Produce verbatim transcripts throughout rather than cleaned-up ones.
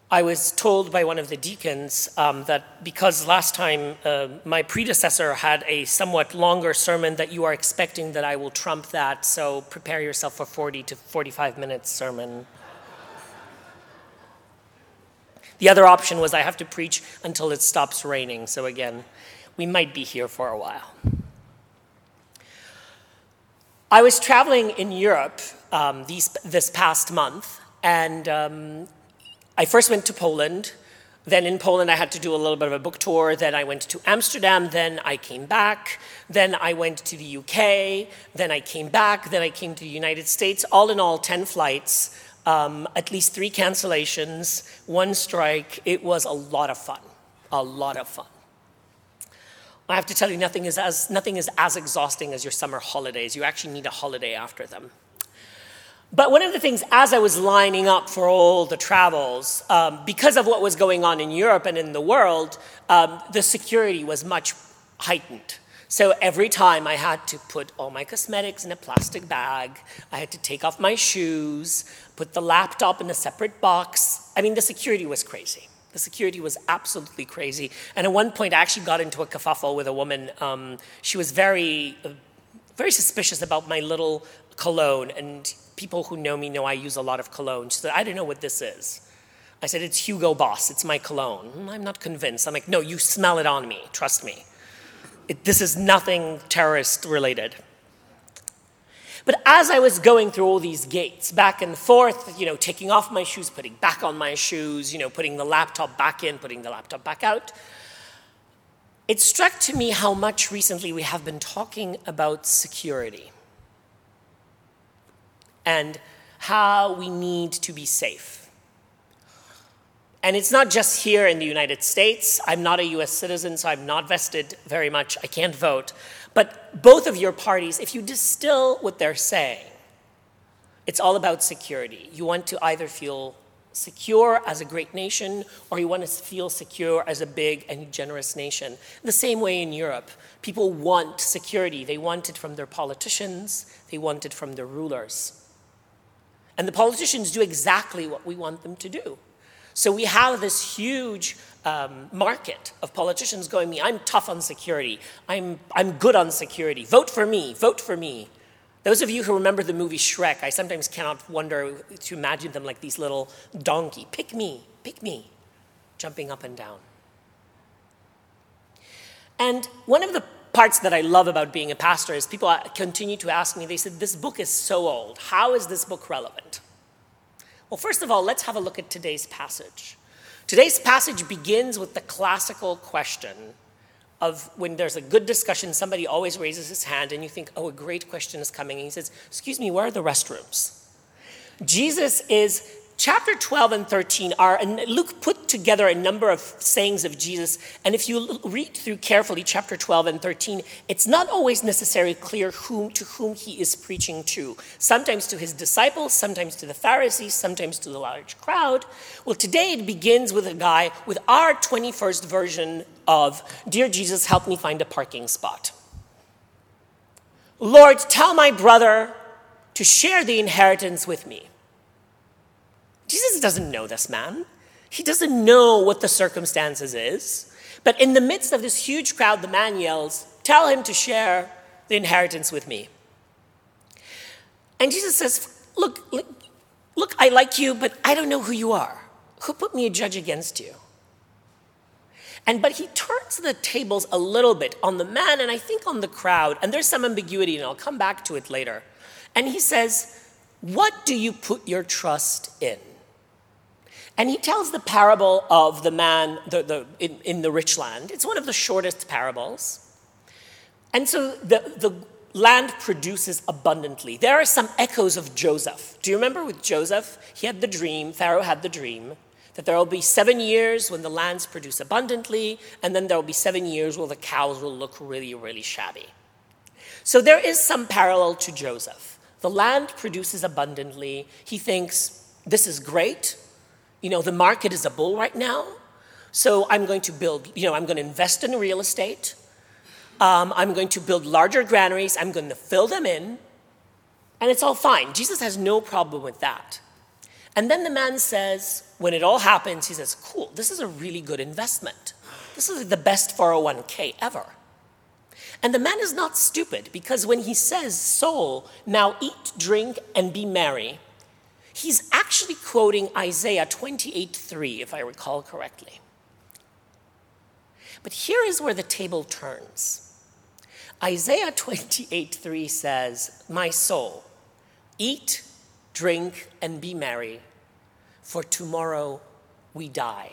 I was told by one of the deacons um, that because last time uh, my predecessor had a somewhat longer sermon, that you are expecting that I will trump that, so prepare yourself for forty to forty-five minutes sermon. The other option was I have to preach until it stops raining, so again, we might be here for a while. I was traveling in Europe um, these, this past month, and um, I first went to Poland. Then in Poland, I had to do a little bit of a book tour. Then I went to Amsterdam. Then I came back. Then I went to the U K. Then I came back. Then I came to the United States. All in all, ten flights, um, at least three cancellations, one strike. It was a lot of fun, a lot of fun. I have to tell you, nothing is as, nothing is as exhausting as your summer holidays. You actually need a holiday after them. But one of the things, as I was lining up for all the travels, um, because of what was going on in Europe and in the world, um, the security was much heightened. So every time I had to put all my cosmetics in a plastic bag, I had to take off my shoes, put the laptop in a separate box. I mean, the security was crazy. The security was absolutely crazy. And at one point, I actually got into a kerfuffle with a woman. Um, she was very, uh, very suspicious about my little cologne. And people who know me know I use a lot of cologne. She said, I don't know what this is. I said, it's Hugo Boss. It's my cologne. I'm not convinced. I'm like, no, you smell it on me. Trust me. It, this is nothing terrorist related. But as I was going through all these gates, back and forth, you know, taking off my shoes, putting back on my shoes, you know, putting the laptop back in, putting the laptop back out, it struck to me how much recently we have been talking about security and how we need to be safe. And it's not just here in the United States. I'm not a U S citizen, so I'm not vested very much. I can't vote. But both of your parties, if you distill what they're saying, it's all about security. You want to either feel secure as a great nation, or you want to feel secure as a big and generous nation. The same way in Europe. People want security. They want it from their politicians. They want it from their rulers. And the politicians do exactly what we want them to do. So we have this huge um, market of politicians going, me, I'm tough on security. I'm, I'm good on security. Vote for me. Vote for me. Those of you who remember the movie Shrek, I sometimes cannot wonder to imagine them like these little donkey. Pick me. Pick me. Jumping up and down. And one of the parts that I love about being a pastor is people continue to ask me, they said, this book is so old. How is this book relevant? Well, first of all, let's have a look at today's passage. Today's passage begins with the classical question of when there's a good discussion, somebody always raises his hand and you think, oh, a great question is coming. And he says, excuse me, where are the restrooms? Jesus is, chapter twelve and thirteen are, and Luke put together a number of sayings of Jesus. And if you read through carefully chapter twelve and thirteen, it's not always necessarily clear whom, to whom he is preaching to. Sometimes to his disciples, sometimes to the Pharisees, sometimes to the large crowd. Well, today it begins with a guy with our twenty-first version of, Dear Jesus, help me find a parking spot. Lord, tell my brother to share the inheritance with me. Jesus doesn't know this man. He doesn't know what the circumstances is. But in the midst of this huge crowd, the man yells, tell him to share the inheritance with me. And Jesus says, look, look, look, I like you, but I don't know who you are. Who put me a judge against you? And but he turns the tables a little bit on the man and I think on the crowd. And there's some ambiguity, and I'll come back to it later. And he says, what do you put your trust in? And he tells the parable of the man the, the, in, in the rich land. It's one of the shortest parables. And so the, the land produces abundantly. There are some echoes of Joseph. Do you remember with Joseph? He had the dream, Pharaoh had the dream, that there will be seven years when the lands produce abundantly, and then there will be seven years where the cows will look really, really shabby. So there is some parallel to Joseph. The land produces abundantly. He thinks, this is great. You know, the market is a bull right now, so I'm going to build, you know, I'm going to invest in real estate. Um, I'm going to build larger granaries. I'm going to fill them in, and it's all fine. Jesus has no problem with that. And then the man says, when it all happens, he says, cool, this is a really good investment. This is the best four oh one k ever. And the man is not stupid, because when he says, soul, now eat, drink, and be merry, he's actually quoting Isaiah twenty-eight three, if I recall correctly. But here is where the table turns. Isaiah twenty-eight three says, my soul, eat, drink, and be merry, for tomorrow we die.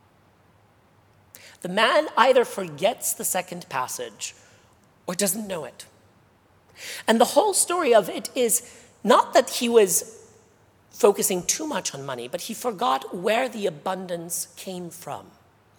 The man either forgets the second passage or doesn't know it. And the whole story of it is not that he was focusing too much on money, but he forgot where the abundance came from.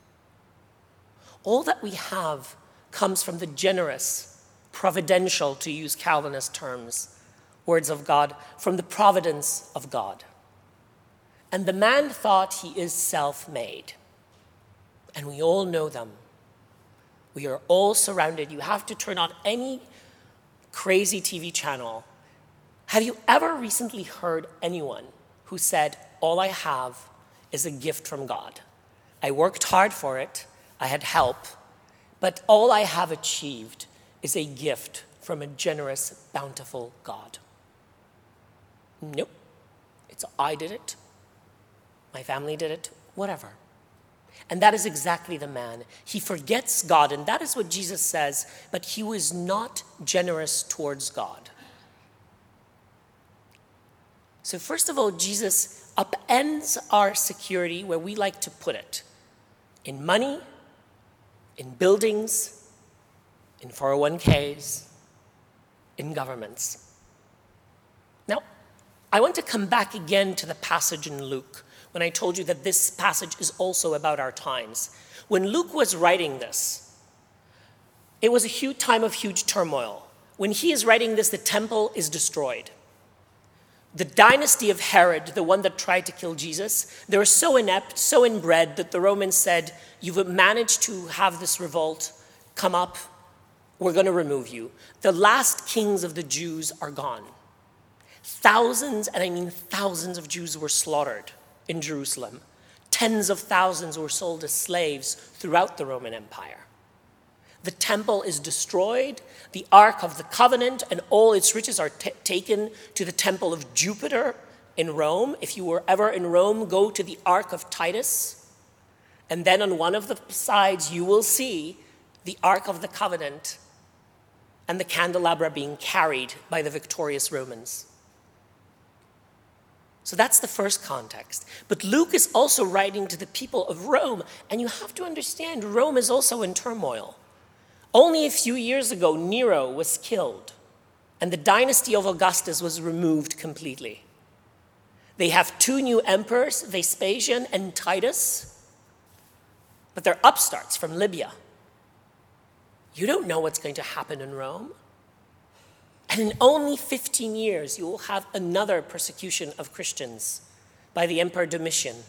All that we have comes from the generous, providential, to use Calvinist terms, words of God, from the providence of God. And the man thought he is self-made. And we all know them. We are all surrounded. You have to turn on any crazy T V channel. Have you ever recently heard anyone who said, all I have is a gift from God? I worked hard for it. I had help. But all I have achieved is a gift from a generous, bountiful God. Nope. It's I did it. My family did it. Whatever. And that is exactly the man. He forgets God, and that is what Jesus says, but he was not generous towards God. So first of all, Jesus upends our security where we like to put it, in money, in buildings, in four oh one k's, in governments. Now, I want to come back again to the passage in Luke, when I told you that this passage is also about our times. When Luke was writing this, it was a huge time of huge turmoil. When he is writing this, the temple is destroyed. The dynasty of Herod, the one that tried to kill Jesus, they were so inept, so inbred, that the Romans said, you've managed to have this revolt, come up, we're going to remove you. The last kings of the Jews are gone. Thousands, and I mean thousands of Jews were slaughtered in Jerusalem. Tens of thousands were sold as slaves throughout the Roman Empire. The temple is destroyed. The Ark of the Covenant and all its riches are t- taken to the temple of Jupiter in Rome. If you were ever in Rome, go to the Ark of Titus. And then on one of the sides, you will see the Ark of the Covenant and the candelabra being carried by the victorious Romans. So that's the first context. But Luke is also writing to the people of Rome, and you have to understand Rome is also in turmoil. Only a few years ago, Nero was killed, and the dynasty of Augustus was removed completely. They have two new emperors, Vespasian and Titus, but they're upstarts from Libya. You don't know what's going to happen in Rome. And in only fifteen years, you will have another persecution of Christians by the Emperor Domitian.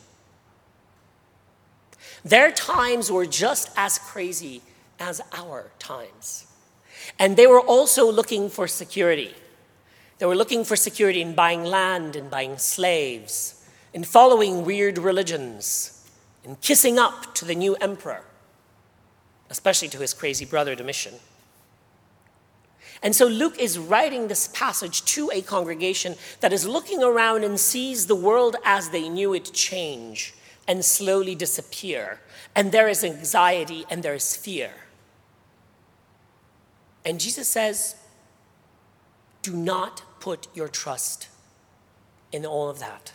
Their times were just as crazy as our times. And they were also looking for security. They were looking for security in buying land and buying slaves, in following weird religions, in kissing up to the new emperor, especially to his crazy brother Domitian. And so Luke is writing this passage to a congregation that is looking around and sees the world as they knew it change and slowly disappear. And there is anxiety and there is fear. And Jesus says, do not put your trust in all of that.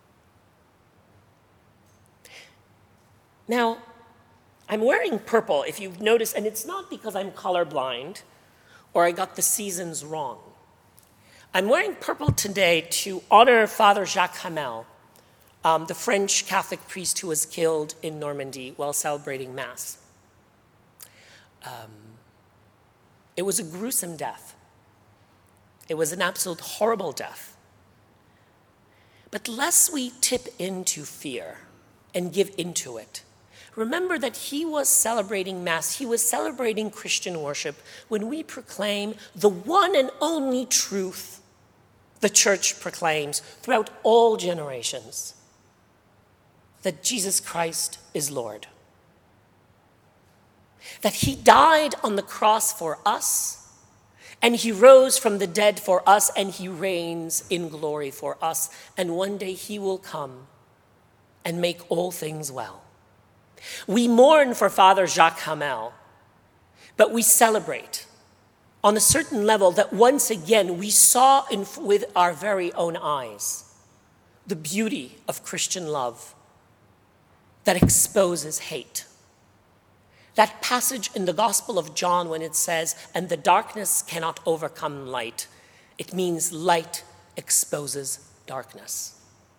Now, I'm wearing purple, if you've noticed, and it's not because I'm colorblind or I got the seasons wrong. I'm wearing purple today to honor Father Jacques Hamel, um, the French Catholic priest who was killed in Normandy while celebrating Mass. Um, it was a gruesome death. It was an absolute horrible death. But lest we tip into fear and give into it, remember that he was celebrating Mass, he was celebrating Christian worship when we proclaim the one and only truth the church proclaims throughout all generations that Jesus Christ is Lord. That he died on the cross for us, and he rose from the dead for us, and he reigns in glory for us. And one day he will come and make all things well. We mourn for Father Jacques Hamel, but we celebrate on a certain level that once again we saw in, with our very own eyes the beauty of Christian love that exposes hate. That passage in the Gospel of John when it says, "And the darkness cannot overcome light," it means light exposes darkness.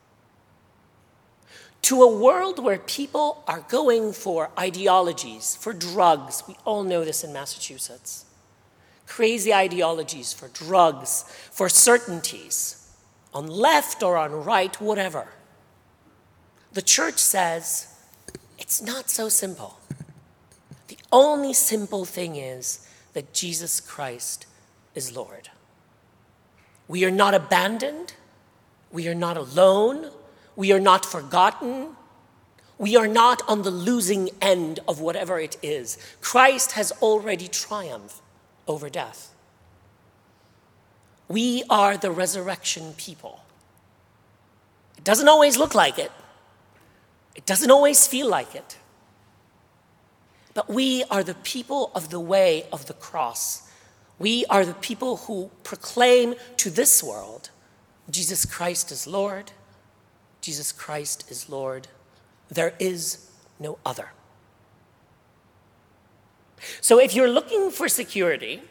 To a world where people are going for ideologies, for drugs, we all know this in Massachusetts, crazy ideologies for drugs, for certainties, on left or on right, whatever. The church says, it's not so simple. The only simple thing is that Jesus Christ is Lord. We are not abandoned. We are not alone. We are not forgotten. We are not on the losing end of whatever it is. Christ has already triumphed over death. We are the resurrection people. It doesn't always look like it. It doesn't always feel like it. But we are the people of the way of the cross. We are the people who proclaim to this world, Jesus Christ is Lord. Jesus Christ is Lord. There is no other. So if you're looking for security,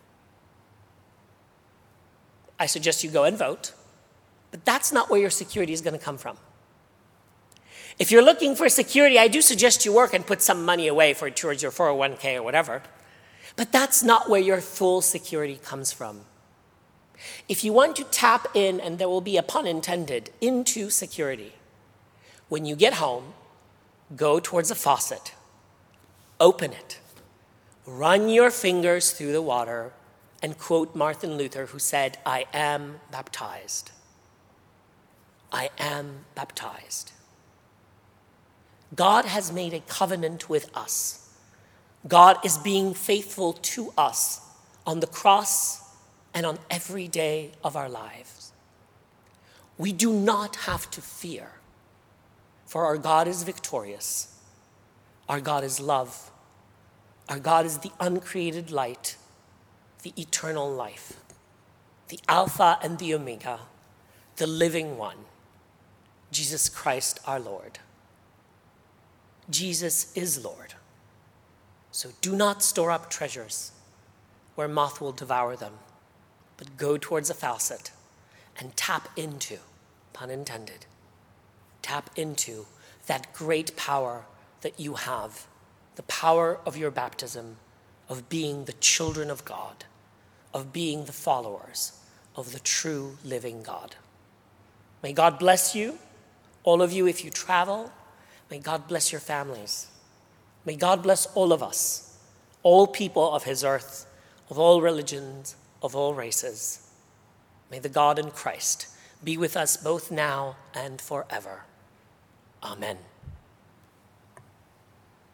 I suggest you go and vote, but that's not where your security is going to come from. If you're looking for security, I do suggest you work and put some money away for towards your four oh one k or whatever, but that's not where your full security comes from. If you want to tap in, and there will be a pun intended, into security, when you get home, go towards a faucet, open it, run your fingers through the water, and quote Martin Luther, who said, "I am baptized. I am baptized." God has made a covenant with us. God is being faithful to us on the cross and on every day of our lives. We do not have to fear, for our God is victorious. Our God is love. Our God is the uncreated light, the eternal life, the Alpha and the Omega, the living one, Jesus Christ our Lord. Jesus is Lord. So do not store up treasures where moth will devour them, but go towards a faucet and tap into, pun intended, tap into that great power that you have, the power of your baptism, of being the children of God, of being the followers of the true living God. May God bless you, all of you if you travel. May God bless your families. May God bless all of us, all people of his earth, of all religions, of all races. May the God in Christ be with us both now and forever. Amen.